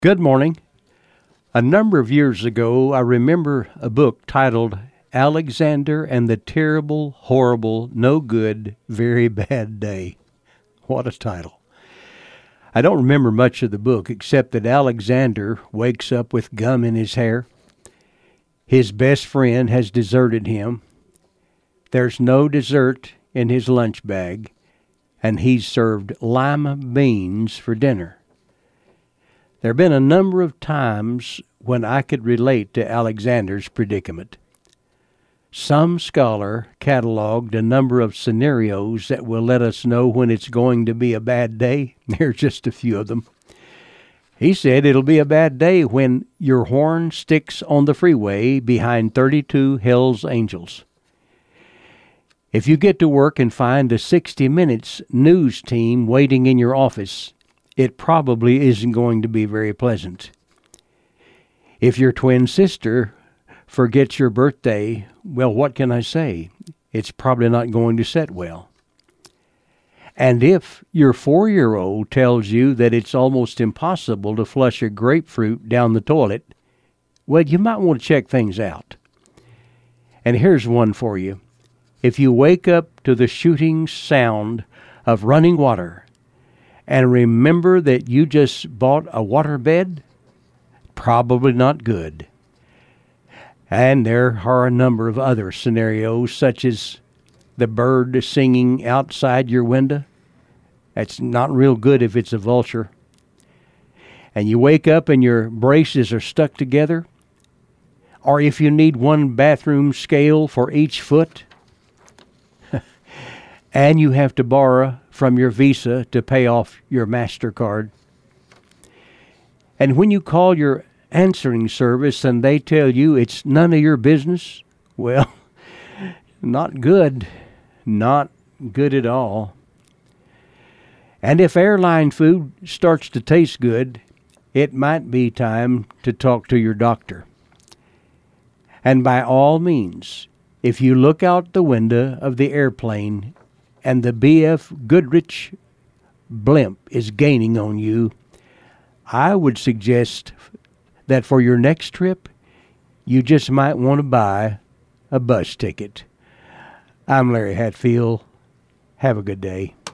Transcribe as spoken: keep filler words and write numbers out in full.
Good morning. A number of years ago, I remember a book titled Alexander and the Terrible, Horrible, No Good, Very Bad Day. What a title. I don't remember much of the book except that Alexander wakes up with gum in his hair. His best friend has deserted him. There's no dessert in his lunch bag, and he's served lima beans for dinner. There have been a number of times when I could relate to Alexander's predicament. Some scholar cataloged a number of scenarios that will let us know when it's going to be a bad day. Here's just a few of them. He said it'll be a bad day when your horn sticks on the freeway behind thirty-two Hells Angels. If you get to work and find a sixty minutes news team waiting in your office, it probably isn't going to be very pleasant. If your twin sister forgets your birthday, well, what can I say? It's probably not going to set well. And if your four-year-old tells you that it's almost impossible to flush a grapefruit down the toilet, well, you might want to check things out. And here's one for you. If you wake up to the shooting sound of running water, and remember that you just bought a waterbed, probably not good. And there are a number of other scenarios, such as the bird singing outside your window. That's not real good if it's a vulture. And you wake up and your braces are stuck together. Or if you need one bathroom scale for each foot. And you have to borrow from your Visa to pay off your MasterCard. And when you call your answering service and they tell you it's none of your business, well, not good. Not good at all. And if airline food starts to taste good, it might be time to talk to your doctor. And by all means, if you look out the window of the airplane and the B F Goodrich blimp is gaining on you, I would suggest that for your next trip, you just might want to buy a bus ticket. I'm Larry Hatfield. Have a good day.